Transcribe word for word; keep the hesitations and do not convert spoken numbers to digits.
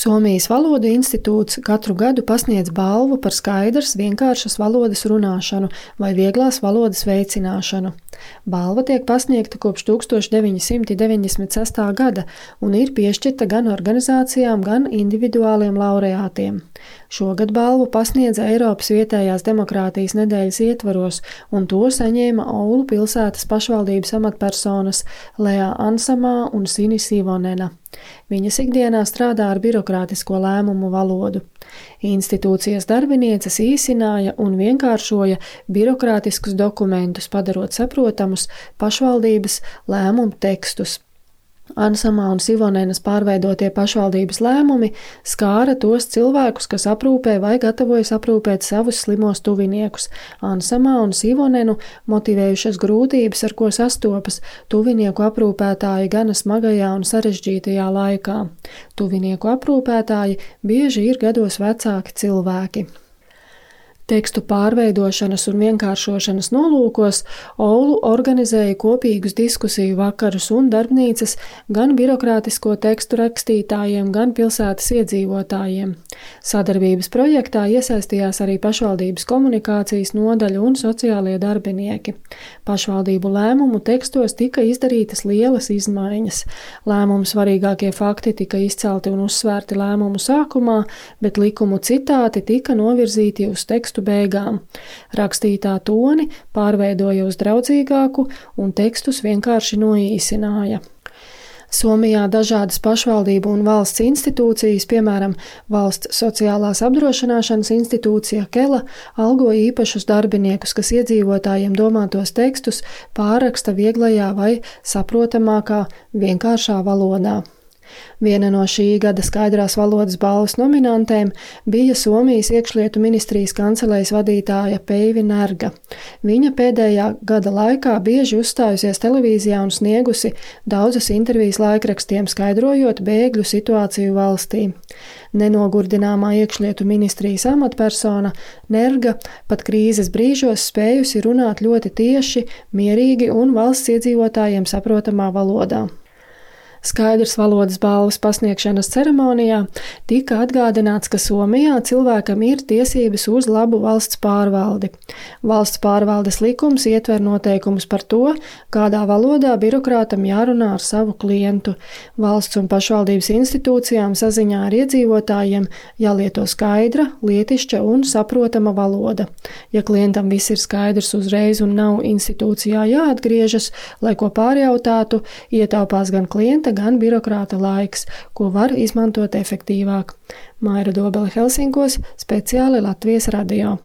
Somijas Valodu institūts katru gadu pasniedz balvu par skaidras, vienkāršas valodas runāšanu vai vieglās valodas veicināšanu. Balva tiek pasniegta kopš tūkstoš deviņi simti deviņdesmit sestā gada un ir piešķirta gan organizācijām, gan individuāliem laureātiem. Šogad balvu pasniedza Eiropas vietējās demokrātijas nedēļas ietvaros, un to saņēma Oulu pilsētas pašvaldības amatpersonas Lea Ansamā un Sinis Ivonena. Viņas ikdienā strādā ar birokrātisko lēmumu valodu. Institūcijas darbinieces īsināja un vienkāršoja birokrātiskus dokumentus, padarot saprotamus pašvaldības lēmumu tekstus. Ansamā un Sivonenas pārveidotie pašvaldības lēmumi skāra tos cilvēkus, kas aprūpē vai gatavojas aprūpēt savus slimos tuviniekus. Ansamā un Sivonenu motivējušas grūtības, ar ko sastopas tuvinieku aprūpētāji gana smagajā un sarežģītajā laikā. Tuvinieku aprūpētāji bieži ir gados vecāki cilvēki. Tekstu pārveidošanas un vienkāršošanas nolūkos Oulu organizēja kopīgus diskusiju vakarus un darbnīcas gan birokrātisko tekstu rakstītājiem, gan pilsētas iedzīvotājiem. Sadarbības projektā iesaistījās arī pašvaldības komunikācijas nodaļa un sociālie darbinieki. Pašvaldību lēmumu tekstos tika izdarītas lielas izmaiņas. Lēmumu svarīgākie fakti tika izcelti un uzsvērti lēmumu sākumā, bet likumu citāti tika novirzīti uz tekstu beigām. Rakstītā toni pārveidoja uz draudzīgāku un tekstus vienkārši noīsināja. Somijā dažādas pašvaldību un valsts institūcijas, piemēram, Valsts sociālās apdrošināšanas institūcija Kela, algo īpašus darbiniekus, kas iedzīvotājiem domātos tekstus pārraksta vieglajā vai saprotamākā, vienkāršā valodā. Viena no šī gada skaidrās valodas balvas nominantēm bija Somijas iekšlietu ministrijas kancelejas vadītāja Peivi Nerga. Viņa pēdējā gada laikā bieži uzstājusies televīzijā un sniegusi daudzas intervijas laikrakstiem, skaidrojot bēgļu situāciju valstī. Nenogurdināmā iekšlietu ministrijas amatpersona Nerga pat krīzes brīžos spējusi runāt ļoti tieši, mierīgi un valsts iedzīvotājiem saprotamā valodā. Skaidras valodas balvas pasniegšanas ceremonijā tika atgādināts, ka Somijā cilvēkam ir tiesības uz labu valsts pārvaldi. Valsts pārvaldes likums ietver noteikumus par to, kādā valodā birokrātam jārunā ar savu klientu. Valsts un pašvaldības institūcijām saziņā ar iedzīvotājiem jālieto skaidra, lietišķa un saprotama valoda. Ja klientam viss ir skaidrs uzreiz un nav institūcijā jāatgriežas, lai ko pārjautātu, ietaupās gan klienta, gan birokrāta laiks, ko var izmantot efektīvāk. Maira Dobele Helsinkos, speciāli Latvijas radio.